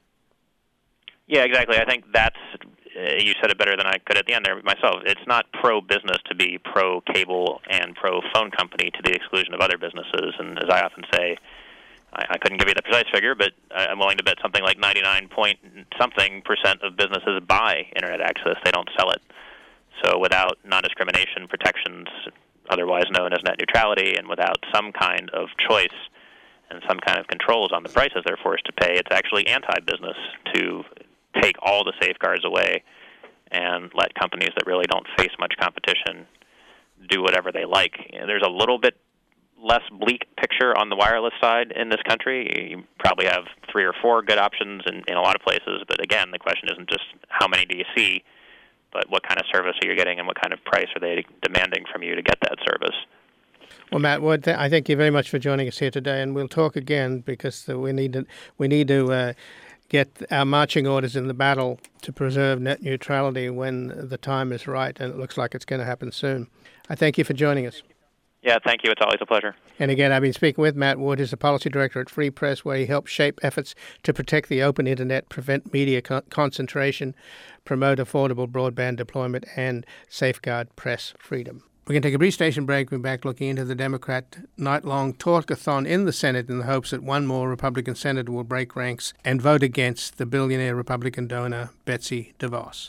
Yeah, exactly. I think that's you said it better than I could at the end there myself. It's not pro-business to be pro-cable and pro-phone company to the exclusion of other businesses. And as I often say, I, I couldn't give you the precise figure, but I'm willing to bet something like ninety-nine point something percent of businesses buy Internet access. They don't sell it. So without non-discrimination protections, otherwise known as net neutrality, and without some kind of choice and some kind of controls on the prices they're forced to pay, it's actually anti-business to take all the safeguards away and let companies that really don't face much competition do whatever they like. You know, there's a little bit less bleak picture on the wireless side in this country. You probably have three or four good options in, in a lot of places, but again, the question isn't just how many do you see, but what kind of service are you getting and what kind of price are they demanding from you to get that service. Well, Matt Wood, th- I thank you very much for joining us here today, and we'll talk again because uh, we need to, we need to uh, get our marching orders in the battle to preserve net neutrality when the time is right, and it looks like it's going to happen soon. I thank you for joining us. Yeah, thank you. It's always a pleasure. And again, I've been speaking with Matt Wood, who's the policy director at Free Press, where he helps shape efforts to protect the open internet, prevent media con- concentration, promote affordable broadband deployment, and safeguard press freedom. We're going to take a brief station break. We're back looking into the Democrat night-long talkathon in the Senate in the hopes that one more Republican senator will break ranks and vote against the billionaire Republican donor Betsy DeVos.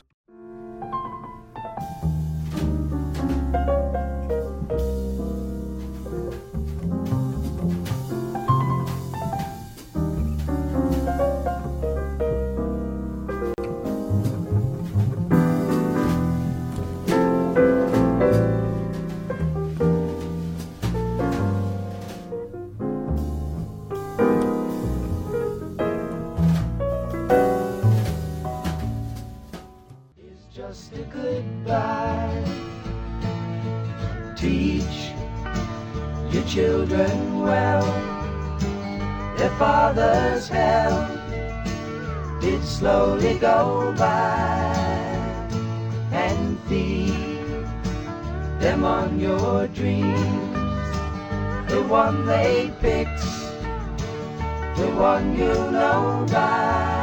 Children well, Their father's help did slowly go by, and feed them on your dreams. The one they picked, the one you know by.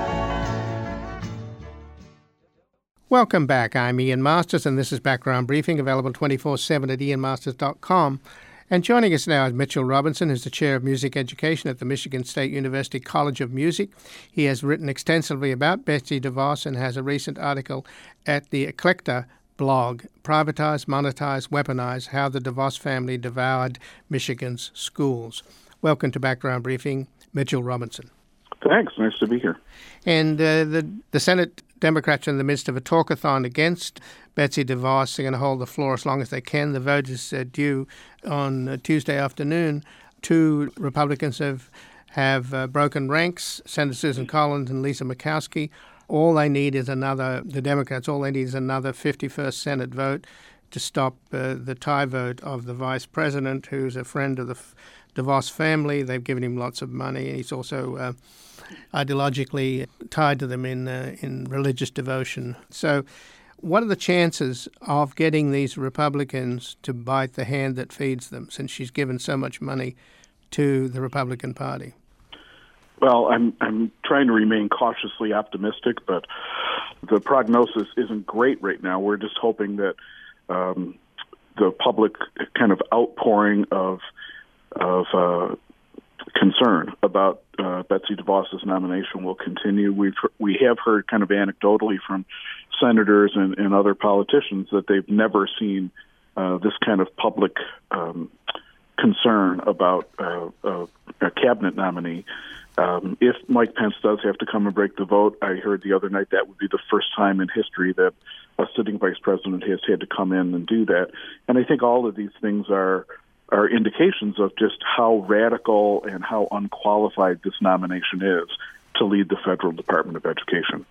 Welcome back. I'm Ian Masters, and this is Background Briefing, available twenty-four seven at ian masters dot com. And joining us now is Mitchell Robinson, who's the Chair of Music Education at the Michigan State University College of Music. He has written extensively about Betsy DeVos and has a recent article at the Eclecta blog, Privatize, Monetize, Weaponize, How the DeVos Family Devoured Michigan's Schools. Welcome to Background Briefing, Mitchell Robinson. Thanks. Nice to be here. And uh, the, the Senate Democrats are in the midst of a talkathon against Betsy DeVos. They're going to hold the floor as long as they can. The vote is uh, due on uh, Tuesday afternoon. Two Republicans have, have uh, broken ranks, Senator Susan Collins and Lisa Murkowski. All they need is another, the Democrats, all they need is another fifty-first Senate vote to stop uh, the tie vote of the vice president, who's a friend of the DeVos family. They've given him lots of money. He's also uh, ideologically tied to them in uh, in religious devotion. So what are the chances of getting these Republicans to bite the hand that feeds them, since she's given so much money to the Republican Party? Well, I'm I'm trying to remain cautiously optimistic, but the prognosis isn't great right now. We're just hoping that um, the public kind of outpouring of of uh, concern about uh, Betsy DeVos's nomination will continue. We've we have heard kind of anecdotally from senators and, and other politicians that they've never seen uh, this kind of public um, concern about uh, uh, a cabinet nominee. Um, if Mike Pence does have to come and break the vote, I heard the other night that would be the first time in history that a sitting vice president has had to come in and do that. And I think all of these things are are indications of just how radical and how unqualified this nomination is to lead the federal Department of Education.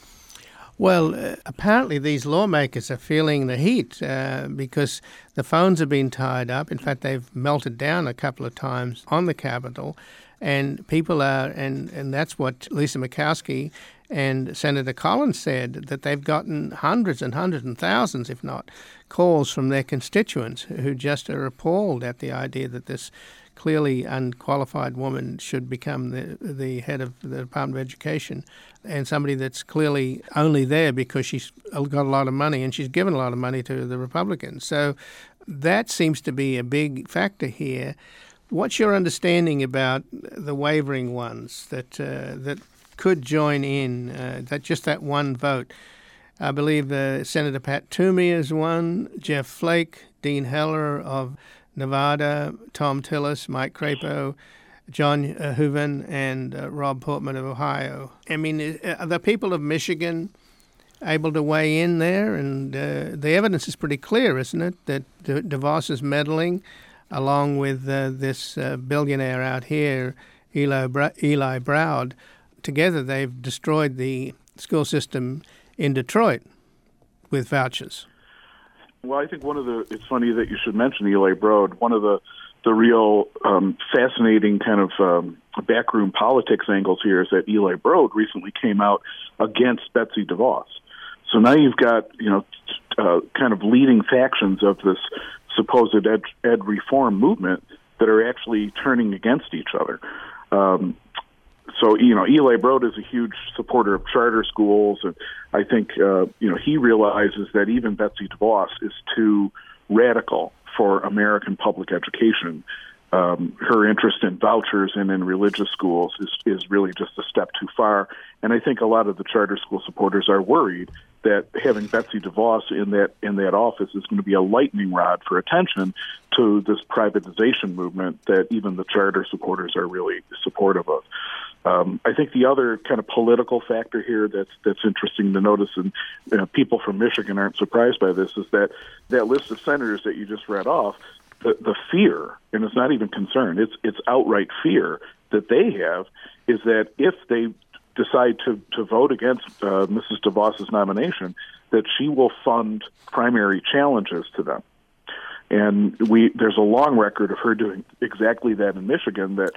Well, uh, apparently these lawmakers are feeling the heat uh, because the phones have been tied up. In fact, they've melted down a couple of times on the Capitol. And people are, and, and that's what Lisa Murkowski and Senator Collins said, that they've gotten hundreds and hundreds and thousands, if not, calls from their constituents who just are appalled at the idea that this clearly unqualified woman should become the the head of the Department of Education, and somebody that's clearly only there because she's got a lot of money and she's given a lot of money to the Republicans. So that seems to be a big factor here. What's your understanding about the wavering ones that uh, that could join in, uh, that just that one vote? I believe uh, Senator Pat Toomey is one, Jeff Flake, Dean Heller of Nevada, Tom Tillis, Mike Crapo, John uh, Hooven, and uh, Rob Portman of Ohio. I mean, are the people of Michigan able to weigh in there? And uh, the evidence is pretty clear, isn't it, that De- DeVos is meddling, along with uh, this uh, billionaire out here, Eli, Bra- Eli Broud. Together they've destroyed the school system in Detroit with vouchers. Well, I think one of the, it's funny that you should mention Eli Broad. One of the, the real um, fascinating kind of um, backroom politics angles here is that Eli Broad recently came out against Betsy DeVos. So now you've got, you know, uh, kind of leading factions of this supposed ed, ed reform movement that are actually turning against each other. Um, so, you know, Eli Broad is a huge supporter of charter schools, and I think, uh, you know, he realizes that even Betsy DeVos is too radical for American public education. Um, her interest in vouchers and in religious schools is, is really just a step too far. And I think a lot of the charter school supporters are worried that having Betsy DeVos in that in that office is going to be a lightning rod for attention to this privatization movement that even the charter supporters are really supportive of. Um, I think the other kind of political factor here that's that's interesting to notice, and you know, people from Michigan aren't surprised by this, is that that list of senators that you just read off, the, the fear, and it's not even concern, it's it's outright fear that they have, is that if they decide to, to vote against uh, Missus DeVos's nomination, that she will fund primary challenges to them. And we there's a long record of her doing exactly that in Michigan, that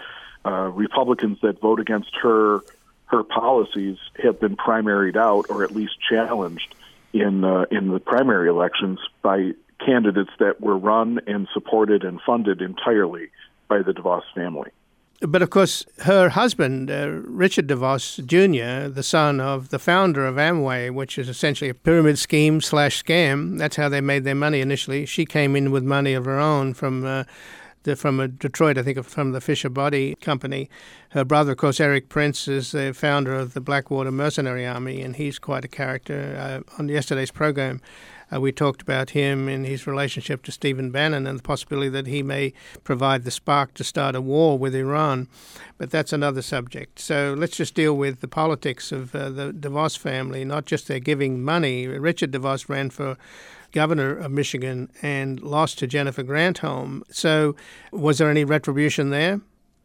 uh, Republicans that vote against her her policies have been primaried out, or at least challenged in uh, in the primary elections by candidates that were run and supported and funded entirely by the DeVos family. But of course, her husband, uh, Richard DeVos Junior, the son of the founder of Amway, which is essentially a pyramid scheme slash scam. That's how they made their money initially. She came in with money of her own from uh, the, from uh, Detroit, I think, from the Fisher Body Company. Her brother, of course, Eric Prince, is the founder of the Blackwater Mercenary Army, and he's quite a character. Uh, on yesterday's program, Uh, we talked about him and his relationship to Stephen Bannon and the possibility that he may provide the spark to start a war with Iran. But that's another subject. So let's just deal with the politics of uh, the DeVos family, not just their giving money. Richard DeVos ran for governor of Michigan and lost to Jennifer Granholm. So was there any retribution there?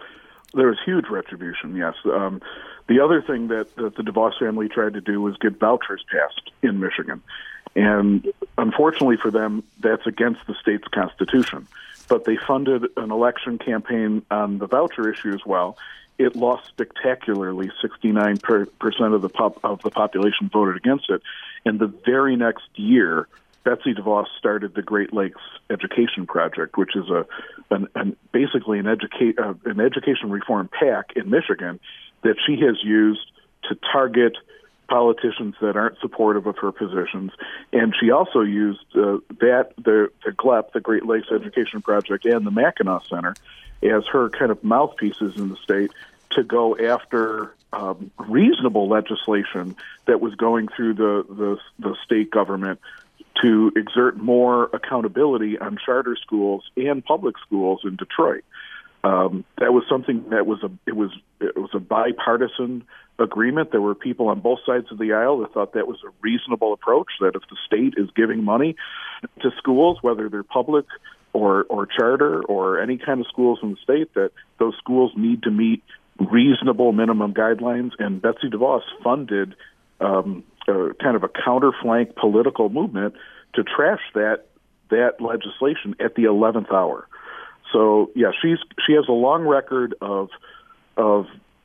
There was huge retribution, yes. Um, the other thing that, that the DeVos family tried to do was get vouchers passed in Michigan. And unfortunately for them, that's against the state's constitution. But they funded an election campaign on the voucher issue as well. It lost spectacularly. sixty-nine percent of the pop, of the population voted against it. And the very next year, Betsy DeVos started the Great Lakes Education Project, which is a an, an basically an educate uh, an education reform PAC in Michigan that she has used to target politicians that aren't supportive of her positions. And she also used uh, that, the, the G L E P, the Great Lakes Education Project, and the Mackinac Center as her kind of mouthpieces in the state to go after um, reasonable legislation that was going through the, the, the state government to exert more accountability on charter schools and public schools in Detroit. Um, that was something that was a it was it was a bipartisan agreement. There were people on both sides of the aisle that thought that was a reasonable approach, that if the state is giving money to schools, whether they're public or, or charter or any kind of schools in the state, that those schools need to meet reasonable minimum guidelines. And Betsy DeVos funded um, a, kind of a counterflank political movement to trash that that legislation at the eleventh hour. So, yeah, she's she has a long record of of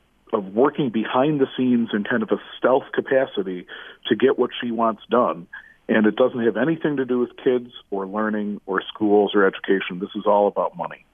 of working behind the scenes in kind of a stealth capacity to get what she wants done. And it doesn't have anything to do with kids or learning or schools or education. This is all about money.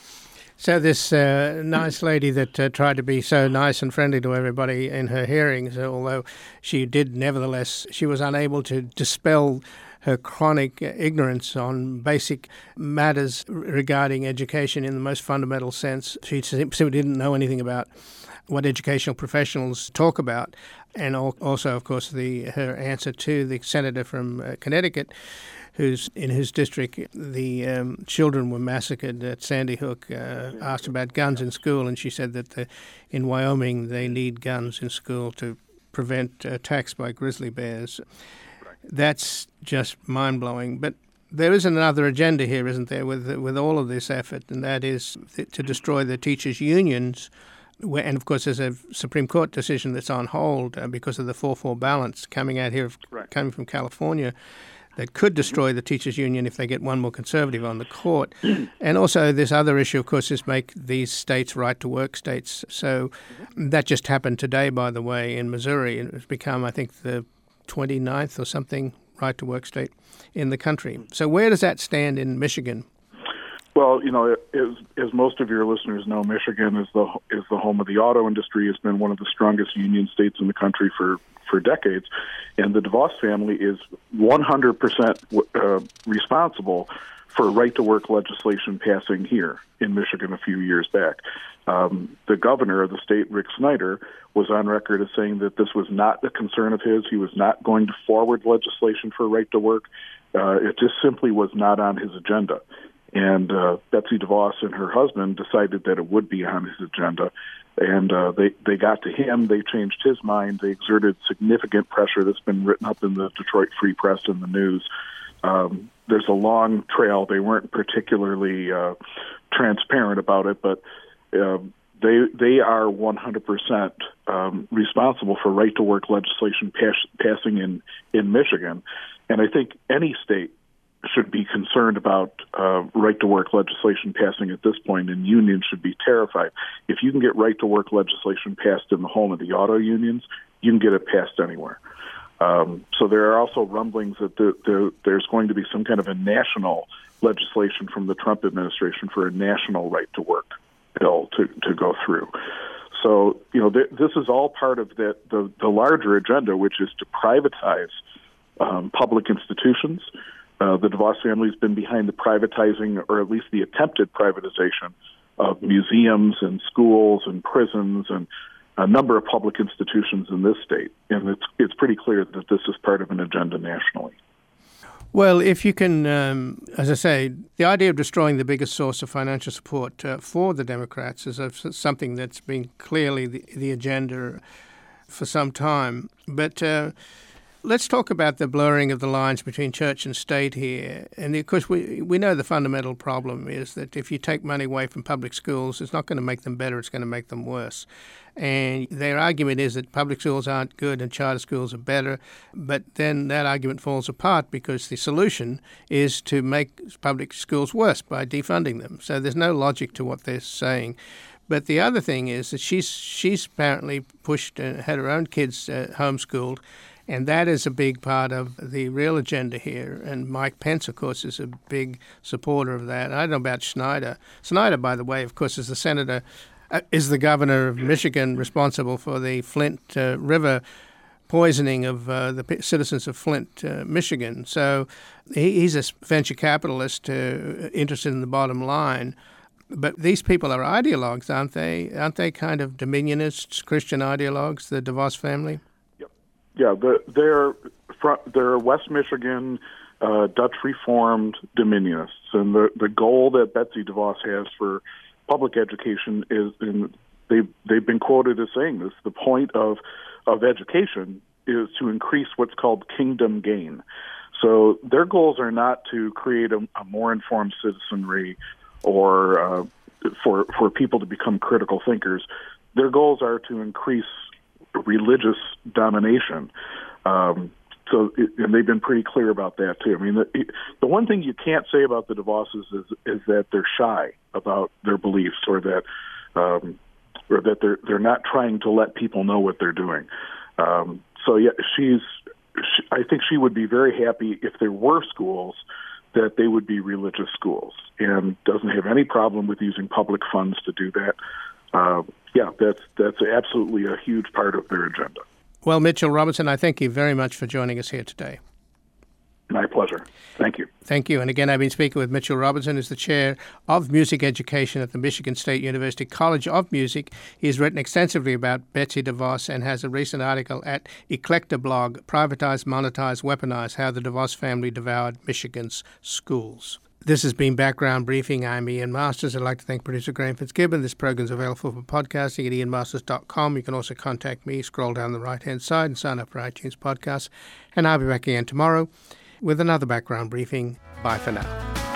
So this uh, nice lady that uh, tried to be so nice and friendly to everybody in her hearings, although she did nevertheless, she was unable to dispel her chronic ignorance on basic matters regarding education in the most fundamental sense. She simply didn't know anything about what educational professionals talk about, and also, of course, the her answer to the senator from uh, Connecticut, who's in whose district the um, children were massacred at Sandy Hook, uh, asked about guns in school, and she said that the, in Wyoming they need guns in school to prevent attacks by grizzly bears. That's just mind-blowing. But there is another agenda here, isn't there, with with all of this effort, and that is th- to destroy the teachers' unions. And, of course, there's a Supreme Court decision that's on hold uh, because of the four four balance coming out here, right. coming from California, that could destroy the teachers' union if they get one more conservative on the court. And also this other issue, of course, is make these states right-to-work states. So that just happened today, by the way, in Missouri. It's become, I think, the twenty-ninth or something right-to-work state in the country. So where does that stand in Michigan? Well, you know, as, as most of your listeners know, Michigan is the is the home of the auto industry. It's been one of the strongest union states in the country for, for decades. And the DeVos family is one hundred percent uh, responsible for right-to-work legislation passing here in Michigan a few years back. Um, the governor of the state, Rick Snyder, was on record as saying that this was not a concern of his. He was not going to forward legislation for right-to-work. Uh, it just simply was not on his agenda. And uh, Betsy DeVos and her husband decided that it would be on his agenda. And uh, they, they got to him. They changed his mind. They exerted significant pressure that's been written up in the Detroit Free Press and the news. Um, there's a long trail. They weren't particularly uh, transparent about it, but uh, they they are one hundred percent um, responsible for right-to-work legislation pass, passing in, in Michigan. And I think any state should be concerned about uh, right-to-work legislation passing at this point, and unions should be terrified. If you can get right-to-work legislation passed in the home of the auto unions, you can get it passed anywhere. Um, so there are also rumblings that the, the, there's going to be some kind of a national legislation from the Trump administration for a national right-to-work bill to, to go through. So, you know, th- this is all part of the, the, the larger agenda, which is to privatize um, public institutions. Uh, the DeVos family has been behind the privatizing, or at least the attempted privatization, of museums and schools and prisons and a number of public institutions in this state. And it's it's pretty clear that this is part of an agenda nationally. Well, if you can, um, as I say, the idea of destroying the biggest source of financial support uh, for the Democrats is a, something that's been clearly the, the agenda for some time. But uh, let's talk about the blurring of the lines between church and state here. And of course, we we know the fundamental problem is that if you take money away from public schools, it's not going to make them better, it's going to make them worse. And their argument is that public schools aren't good and charter schools are better. But then that argument falls apart because the solution is to make public schools worse by defunding them. So there's no logic to what they're saying. But the other thing is that she's she's apparently pushed and had her own kids uh, homeschooled. And that is a big part of the real agenda here. And Mike Pence, of course, is a big supporter of that. I don't know about Snyder. Snyder, by the way, of course, is the senator, uh, is the governor of Michigan responsible for the Flint uh, River poisoning of uh, the p- citizens of Flint, uh, Michigan. So he, he's a venture capitalist uh, interested in the bottom line. But these people are ideologues, aren't they? Aren't they kind of dominionists, Christian ideologues, the DeVos family? Yeah, the, they're they're West Michigan, uh, Dutch Reformed Dominionists, and the, the goal that Betsy DeVos has for public education is, and they've they've been quoted as saying this: the point of of education is to increase what's called kingdom gain. So their goals are not to create a, a more informed citizenry or uh, for for people to become critical thinkers. Their goals are to increase religious domination. Um, so, it, and they've been pretty clear about that too. I mean, the, the one thing you can't say about the DeVosses is, is that they're shy about their beliefs, or that, um, or that they're they're not trying to let people know what they're doing. Um, so, yeah, she's. She, I think she would be very happy if there were schools that they would be religious schools, and doesn't have any problem with using public funds to do that. Uh, yeah, that's that's absolutely a huge part of their agenda. Well, Mitchell Robinson, I thank you very much for joining us here today. My pleasure. Thank you. Thank you. And again, I've been speaking with Mitchell Robinson, who's the chair of music education at the Michigan State University College of Music. He's written extensively about Betsy DeVos and has a recent article at Eclecta blog, Privatize, Monetize, Weaponize, How the DeVos Family Devoured Michigan's Schools. This has been Background Briefing. I'm Ian Masters. I'd like to thank producer Graham Fitzgibbon. This program is available for podcasting at ian masters dot com. You can also contact me, scroll down the right-hand side and sign up for iTunes podcasts. And I'll be back again tomorrow with another Background Briefing. Bye for now.